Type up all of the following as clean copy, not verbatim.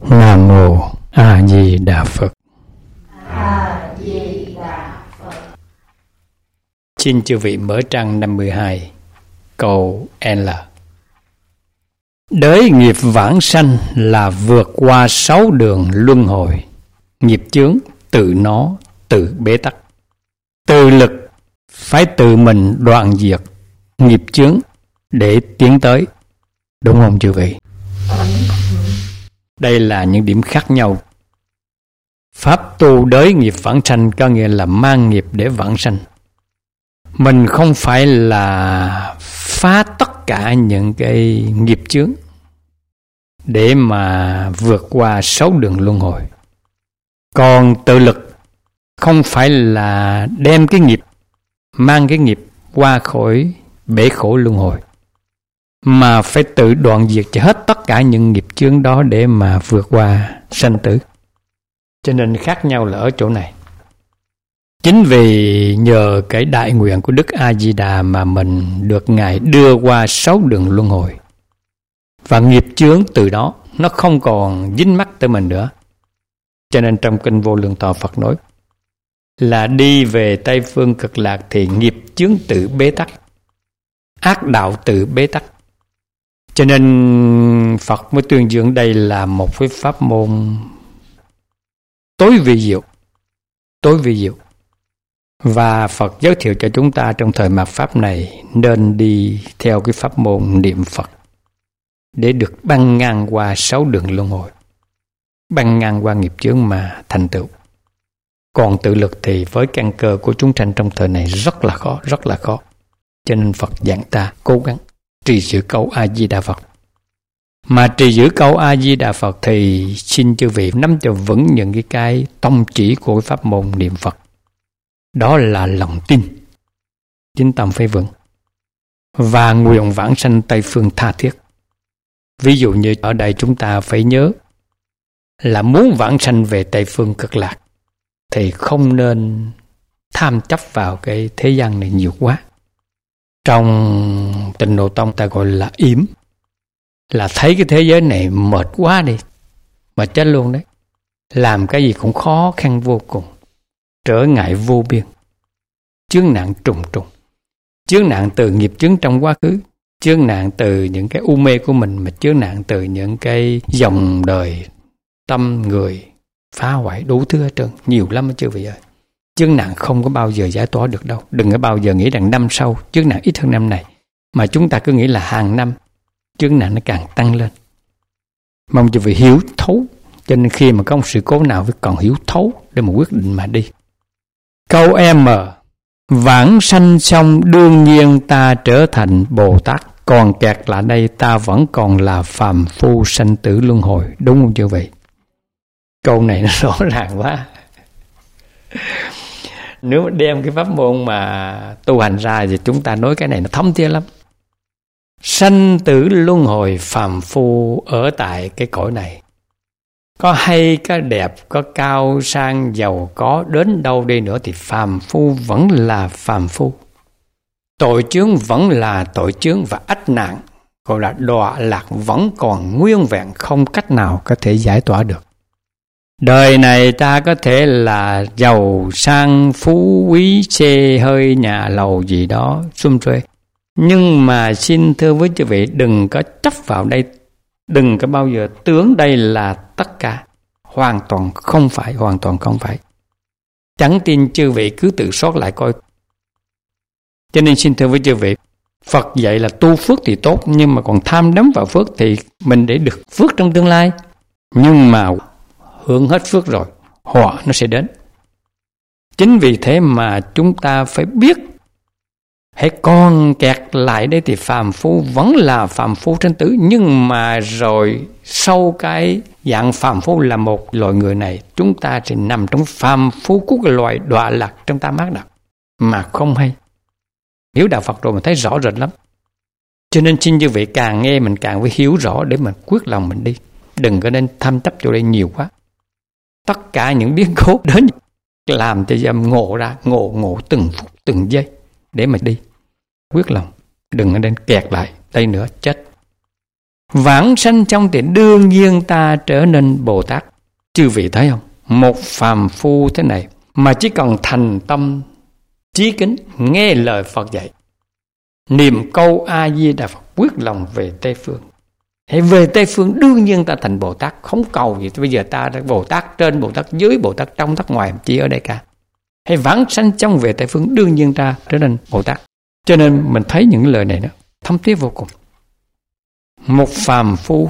Nam Mô A Di Đà Phật. A Di Đà Phật. Xin chư vị mở trang 52, câu L. Đới nghiệp vãng sanh là vượt qua 6 đường luân hồi. Nghiệp chướng tự nó tự bế tắc. Tự lực phải tự mình đoạn diệt nghiệp chướng để tiến tới. Đúng không chư vị? Đây là những điểm khác nhau. Pháp tu đới nghiệp vãng sanh có nghĩa là mang nghiệp để vãng sanh. Mình không phải là phá tất cả những cái nghiệp chướng để mà vượt qua 6 đường luân hồi. Còn tự lực không phải là đem cái nghiệp, mang cái nghiệp qua khỏi bể khổ luân hồi, mà phải tự đoạn diệt cho hết tất cả những nghiệp chướng đó để mà vượt qua sanh tử. Cho nên khác nhau là ở chỗ này. Chính vì nhờ cái đại nguyện của Đức A Di Đà mà mình được Ngài đưa qua 6 đường luân hồi, và nghiệp chướng từ đó nó không còn dính mắc tới mình nữa. Cho nên trong kinh Vô Lượng Thọ Phật nói là đi về Tây Phương Cực Lạc thì nghiệp chướng tự bế tắc, ác đạo tự bế tắc. Cho nên Phật mới tuyên dương đây là một cái pháp môn tối vi diệu, tối vi diệu. Và Phật giới thiệu cho chúng ta trong thời mạt Pháp này nên đi theo cái pháp môn niệm Phật để được băng ngang qua 6 đường luân hồi, băng ngang qua nghiệp chướng mà thành tựu. Còn tự lực thì với căn cơ của chúng sanh trong thời này rất là khó, rất là khó. Cho nên Phật dặn ta cố gắng trì giữ câu A Di Đà Phật. Mà trì giữ câu A Di Đà Phật thì xin chư vị nắm cho vững những cái tông chỉ của pháp môn niệm Phật. Đó là lòng tin, chính tâm phải vững, và nguyện vãng sanh Tây Phương tha thiết. Ví dụ như ở đây chúng ta phải nhớ là muốn vãng sanh về Tây Phương Cực Lạc thì không nên tham chấp vào cái thế gian này nhiều quá. Trong Tịnh Độ Tông ta gọi là yếm, là thấy cái thế giới này mệt quá đi, mệt chết luôn đấy. Làm cái gì cũng khó khăn vô cùng, trở ngại vô biên, chướng nạn trùng trùng. Chướng nạn từ nghiệp chướng trong quá khứ, chướng nạn từ những cái u mê của mình, mà chướng nạn từ những cái dòng đời tâm người phá hoại đủ thứ hết trơn, nhiều lắm chứ vị ơi. Chướng nạn không có bao giờ giải tỏa được đâu. Đừng có bao giờ nghĩ rằng năm sau chướng nạn ít hơn năm này, mà chúng ta cứ nghĩ là hàng năm chướng nạn nó càng tăng lên. Mong cho vị hiểu thấu. Cho nên khi mà có một sự cố nào phải còn hiểu thấu để mà quyết định mà đi. Câu M. Vãng sanh xong đương nhiên ta trở thành Bồ Tát, còn kẹt lại đây ta vẫn còn là phàm phu sanh tử luân hồi. Đúng không chư vị? Câu này nó rõ ràng quá. Nếu mà đem cái pháp môn mà tu hành ra thì chúng ta nói cái này nó thấm thía lắm. Sanh tử luân hồi, phàm phu ở tại cái cõi này, có hay, có đẹp, có cao sang, giàu có đến đâu đi nữa thì phàm phu vẫn là phàm phu. Tội chướng vẫn là tội chướng, và ách nạn gọi là đọa lạc vẫn còn nguyên vẹn, không cách nào có thể giải tỏa được. Đời này ta có thể là giàu sang, phú quý, xe hơi, nhà lầu gì đó sum xuê, nhưng mà xin thưa với quý vị, đừng có chấp vào đây, đừng có bao giờ tưởng đây là tất cả. Hoàn toàn không phải, hoàn toàn không phải. Chẳng tin chư vị cứ tự soát lại coi. Cho nên xin thưa với chư vị, Phật dạy là tu phước thì tốt, nhưng mà còn tham đắm vào phước thì mình để được phước trong tương lai. Nhưng mà hưởng hết phước rồi, họa nó sẽ đến. Chính vì thế mà chúng ta phải biết, hãy còn kẹt lại đây thì phàm phu vẫn là phàm phu sanh tử, nhưng mà rồi sau cái dạng phàm phu là một loài người này, chúng ta sẽ nằm trong phàm phu của cái loài đọa lạc trong tam ác đạo mà không hay. Hiểu đạo Phật rồi mình thấy rõ rệt lắm. Cho nên xin chư vị càng nghe mình càng phải hiểu rõ để mình quyết lòng mình đi. Đừng có nên tham chấp chỗ đây nhiều quá. Tất cả những biến cố đến làm cho dâm ngộ ra, ngộ từng phút từng giây để mà đi. Quyết lòng, đừng có nên kẹt lại đây nữa, chết. Vãng sanh trong thì đương nhiên ta trở nên Bồ Tát. Chư vị thấy không? Một phàm phu thế này mà chỉ cần thành tâm chí kính nghe lời Phật dạy, niệm câu A Di Đà Phật, quyết lòng về Tây Phương. Hãy về Tây Phương đương nhiên ta thành Bồ Tát, không cầu gì. Bây giờ ta đã Bồ Tát trên, Bồ Tát dưới, Bồ Tát trong, Bồ Tát ngoài, chỉ ở đây cả. Hãy vãng sanh trong về Tây Phương đương nhiên ta trở nên Bồ Tát. Cho nên mình thấy những lời này đó thấm thía vô cùng. Một phàm phu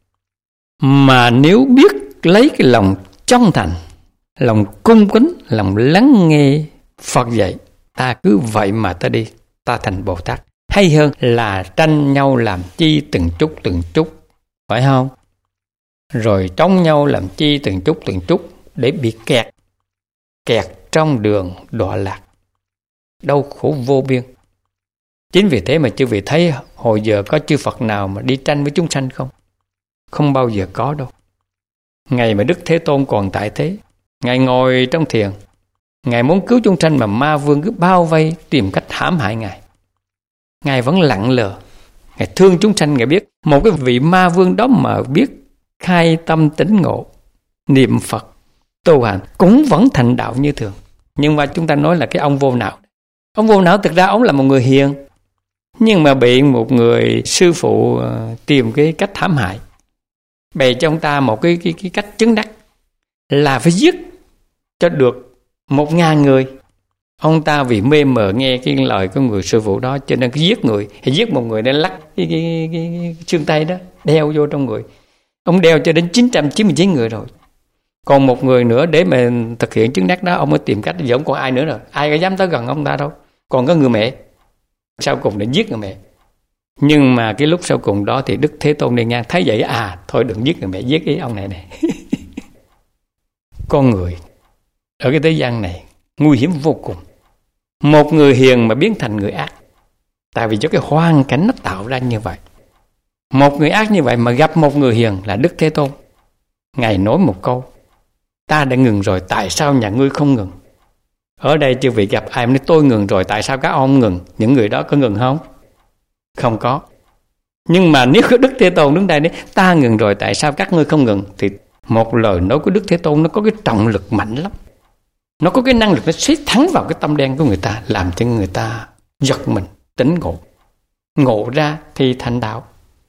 mà nếu biết lấy cái lòng chân thành, lòng cung kính, lòng lắng nghe Phật dạy, ta cứ vậy mà ta đi, ta thành Bồ Tát. Hay hơn là tranh nhau làm chi từng chút, phải không? Rồi trống nhau làm chi từng chút để bị kẹt trong đường đọa lạc, đau khổ vô biên. Chính vì thế mà chư vị thấy hồi giờ có chư Phật nào mà đi tranh với chúng sanh không? Không bao giờ có đâu. Ngày mà Đức Thế Tôn còn tại thế, Ngài ngồi trong thiền, Ngài muốn cứu chúng sanh mà ma vương cứ bao vây tìm cách hãm hại Ngài. Ngài vẫn lặng lờ, Ngài thương chúng sanh. Ngài biết một cái vị ma vương đó mà biết khai tâm tỉnh ngộ, niệm Phật, tu hành cũng vẫn thành đạo như thường. Nhưng mà chúng ta nói là cái ông vô não. Ông vô não thực ra ông là một người hiền, nhưng mà bị một người sư phụ tìm cái cách hãm hại, bày cho ông ta một cái cách chứng đắc là phải giết cho được 1.000 người. Ông ta vì mê mờ nghe cái lời của người sư phụ đó cho nên cứ giết người. Thì giết một người nên lắc cái xương tay đó, đeo vô trong người. Ông đeo cho đến 999 người rồi. Còn một người nữa để mà thực hiện chứng đắc đó, ông mới tìm cách giờ không còn ai nữa rồi. Ai có dám tới gần ông ta đâu. Còn có người mẹ. Sau cùng để giết người mẹ. Nhưng mà cái lúc sau cùng đó thì Đức Thế Tôn đi ngang thấy vậy, thôi đừng giết người mẹ, giết cái ông này. Con người ở cái thế gian này nguy hiểm vô cùng. Một người hiền mà biến thành người ác, tại vì cho cái hoàn cảnh nó tạo ra như vậy. Một người ác như vậy mà gặp một người hiền là Đức Thế Tôn, Ngài nói một câu: ta đã ngừng rồi, tại sao nhà ngươi không ngừng? Ở đây chư vị gặp ai nói tôi ngừng rồi, tại sao các ông không ngừng? Những người đó có ngừng không? Không có. Nhưng mà nếu Đức Thế Tôn đứng đây nói ta ngừng rồi, tại sao các ngươi không ngừng? Thì một lời nói của Đức Thế Tôn nó có cái trọng lực mạnh lắm. Nó có cái năng lực nó xét thẳng vào cái tâm đen của người ta, làm cho người ta giật mình, tỉnh ngộ. Ngộ ra thì thành đạo.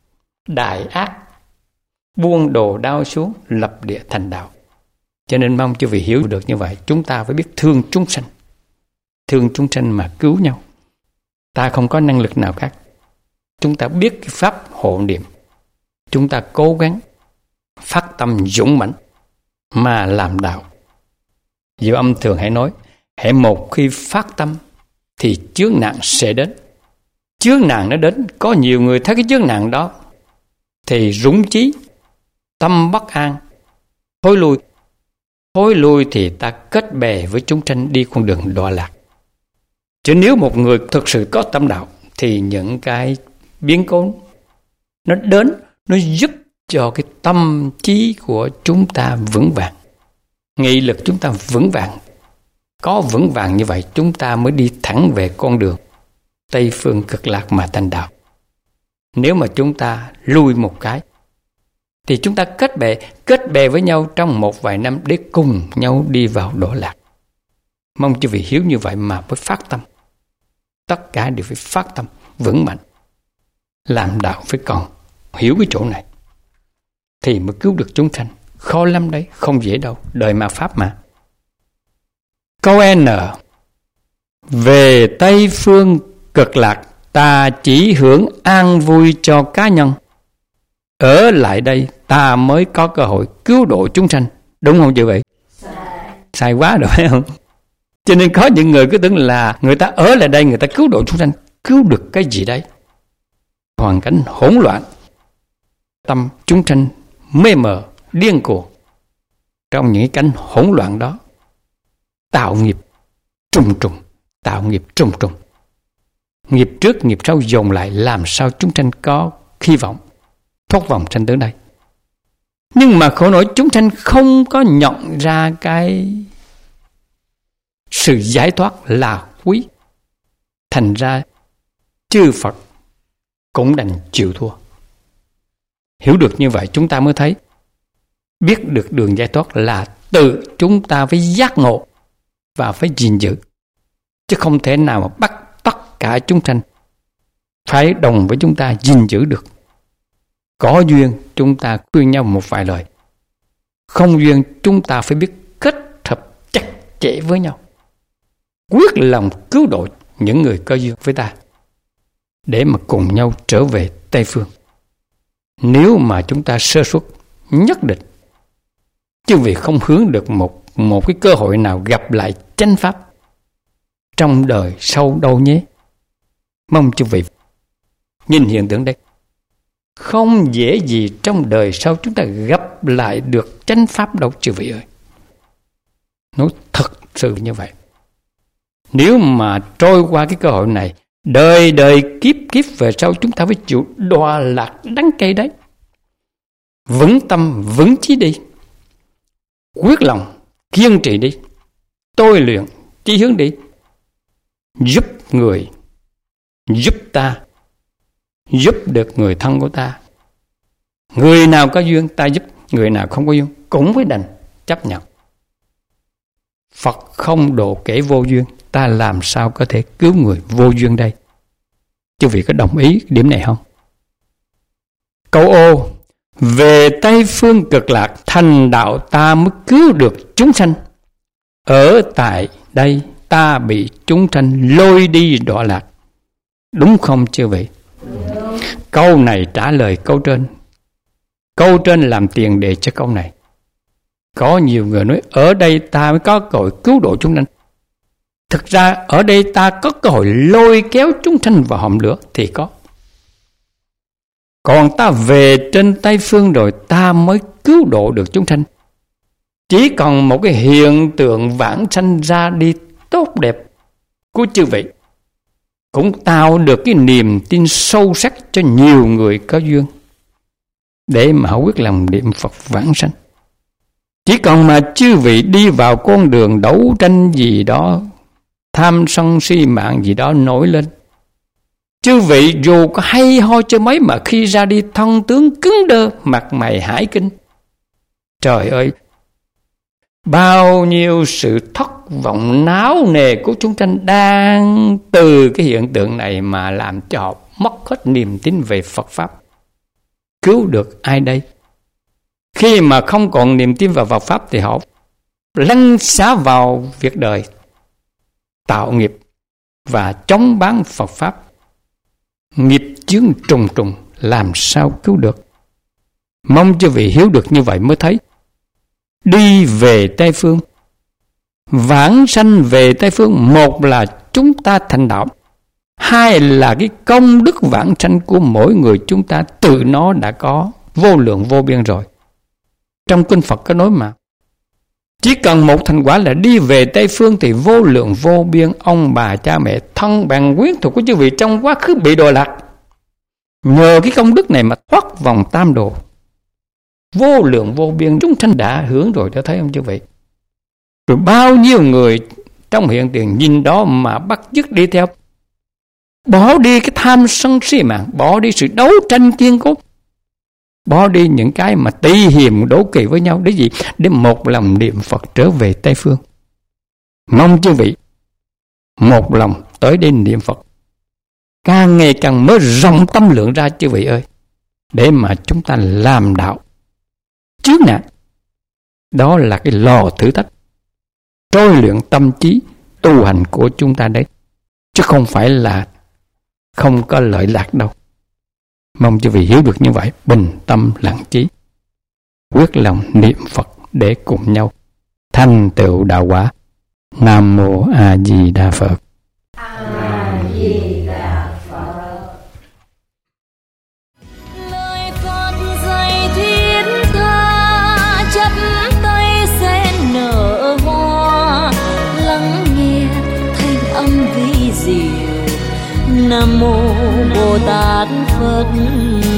Đại ác buông đồ đao xuống, lập địa thành đạo. Cho nên mong chư vị hiểu được như vậy. Chúng ta phải biết thương chúng sanh. Thương chúng sanh mà cứu nhau. Ta không có năng lực nào khác. Chúng ta biết cái pháp hộ niệm. Chúng ta cố gắng phát tâm dũng mãnh mà làm đạo. Diệu Âm thường hãy nói, hễ một khi phát tâm thì chướng nạn sẽ đến. Chướng nạn nó đến, có nhiều người thấy cái chướng nạn đó thì rúng chí, tâm bất an, thối lui. Thối lui thì ta kết bè với chúng sanh đi con đường đọa lạc. Chứ nếu một người thực sự có tâm đạo thì những cái biến cố nó đến, nó giúp cho cái tâm trí của chúng ta vững vàng. Nghị lực chúng ta vững vàng. Có vững vàng như vậy chúng ta mới đi thẳng về con đường Tây Phương Cực Lạc mà thành đạo. Nếu mà chúng ta lui một cái thì chúng ta kết bè với nhau trong một vài năm để cùng nhau đi vào đọa lạc. Mong chư vị hiểu như vậy mà mới phát tâm. Tất cả đều phải phát tâm vững mạnh. Làm đạo phải còn hiểu cái chỗ này thì mới cứu được chúng sanh. Khó lắm đấy, không dễ đâu, đời ma pháp mà. Câu N: về Tây Phương Cực Lạc ta chỉ hưởng an vui cho cá nhân. Ở lại đây ta mới có cơ hội cứu độ chúng sanh. Đúng không chư vị? Sai quá rồi phải không? Cho nên có những người cứ tưởng là người ta ở lại đây người ta cứu độ chúng sanh. Cứu được cái gì đấy? Hoàn cảnh hỗn loạn, tâm chúng sanh mê mờ, điên cuồng. Trong những cảnh hỗn loạn đó, tạo nghiệp trùng trùng. Nghiệp trước nghiệp sau dồn lại, làm sao chúng sanh có hy vọng thoát vòng sanh tử đây. Nhưng mà khổ nỗi chúng sanh không có nhận ra cái sự giải thoát là quý. Thành ra chư Phật cũng đành chịu thua. Hiểu được như vậy chúng ta mới thấy biết được đường giải thoát là tự chúng ta phải giác ngộ và phải gìn giữ, chứ không thể nào mà bắt tất cả chúng sanh phải đồng với chúng ta gìn giữ được. Có duyên chúng ta khuyên nhau một vài lời, không duyên chúng ta phải biết kết hợp chặt chẽ với nhau, quyết lòng cứu độ những người có duyên với ta để mà cùng nhau trở về Tây Phương. Nếu mà chúng ta sơ suất, nhất định chứ vì không hướng được một cái cơ hội nào gặp lại chánh pháp trong đời sau đâu nhé. Mong chư vị nhìn hiện tượng đây, không dễ gì trong đời sau chúng ta gặp lại được chánh pháp đâu chư vị ơi. Nói thật sự như vậy. Nếu mà trôi qua cái cơ hội này, đời đời kiếp kiếp về sau chúng ta phải chịu đọa lạc đắng cay đấy. Vững tâm vững chí đi, quyết lòng kiên trì đi, tôi luyện chí hướng đi, giúp người, giúp ta, giúp được người thân của ta. Người nào có duyên ta giúp, người nào không có duyên cũng phải đành chấp nhận. Phật không độ kẻ vô duyên, ta làm sao có thể cứu người vô duyên đây? Chư vị có đồng ý điểm này không? Câu ô, về Tây Phương cực lạc thành đạo ta mới cứu được chúng sanh. Ở tại đây ta bị chúng sanh lôi đi đọa lạc. Đúng không chư vị? Câu này trả lời câu trên. Câu trên làm tiền đề cho câu này. Có nhiều người nói ở đây ta mới có cơ hội cứu độ chúng sanh. Thực ra ở đây ta có cơ hội lôi kéo chúng sanh vào hầm lửa thì có. Còn ta về trên Tây Phương rồi ta mới cứu độ được chúng sanh. Chỉ còn một cái hiện tượng vãng sanh ra đi tốt đẹp của chư vị cũng tạo được cái niềm tin sâu sắc cho nhiều người có duyên để mà quyết lòng niệm Phật vãng sanh. Chỉ còn mà chư vị đi vào con đường đấu tranh gì đó, tham sân si mạng gì đó nổi lên, chư vị dù có hay ho cho mấy mà khi ra đi thân tướng cứng đơ, mặt mày hãi kinh. Trời ơi, bao nhiêu sự thất vọng náo nề của chúng sanh đang từ cái hiện tượng này mà làm cho họ mất hết niềm tin về Phật Pháp. Cứu được ai đây? Khi mà không còn niềm tin vào Phật Pháp thì họ lăn xả vào việc đời, tạo nghiệp và chống bán Phật Pháp. Nghiệp chướng trùng trùng làm sao cứu được? Mong cho vị hiểu được như vậy mới thấy. Đi về Tây Phương, vãng sanh về Tây Phương, một là chúng ta thành đạo, hai là cái công đức vãng sanh của mỗi người chúng ta tự nó đã có vô lượng vô biên rồi. Trong kinh Phật có nói mà, chỉ cần một thành quả là đi về Tây Phương thì vô lượng vô biên ông bà cha mẹ thân bạn quyến thuộc của chư vị trong quá khứ bị đọa lạc, nhờ cái công đức này mà thoát vòng tam đồ. Vô lượng vô biên chúng sanh đã hưởng rồi, đã thấy không chư vị? Rồi bao nhiêu người trong hiện tiền nhìn đó mà bắt chước đi theo, bỏ đi cái tham sân si mạng, bỏ đi sự đấu tranh kiên cố, bỏ đi những cái mà tỳ hiềm đố kỵ với nhau để gì? Để một lòng niệm Phật trở về Tây Phương. Mong chư vị một lòng tới đây niệm Phật, càng ngày càng mới rộng tâm lượng ra chư vị ơi, để mà chúng ta làm đạo trước nạn. Đó là cái lò thử thách trôi luyện tâm trí tu hành của chúng ta đấy, chứ không phải là không có lợi lạc đâu. Mong chư vị hiểu được như vậy, bình tâm lặng trí, quyết lòng niệm Phật để cùng nhau thành tựu đạo quả. Nam mô A Di Đà Phật. A Di Đà Phật. Lời Phật dạy thiết tha, chắp tay sen nở hoa, lắng nghe thanh âm vi diệu. Nam mô Bồ Tát Phật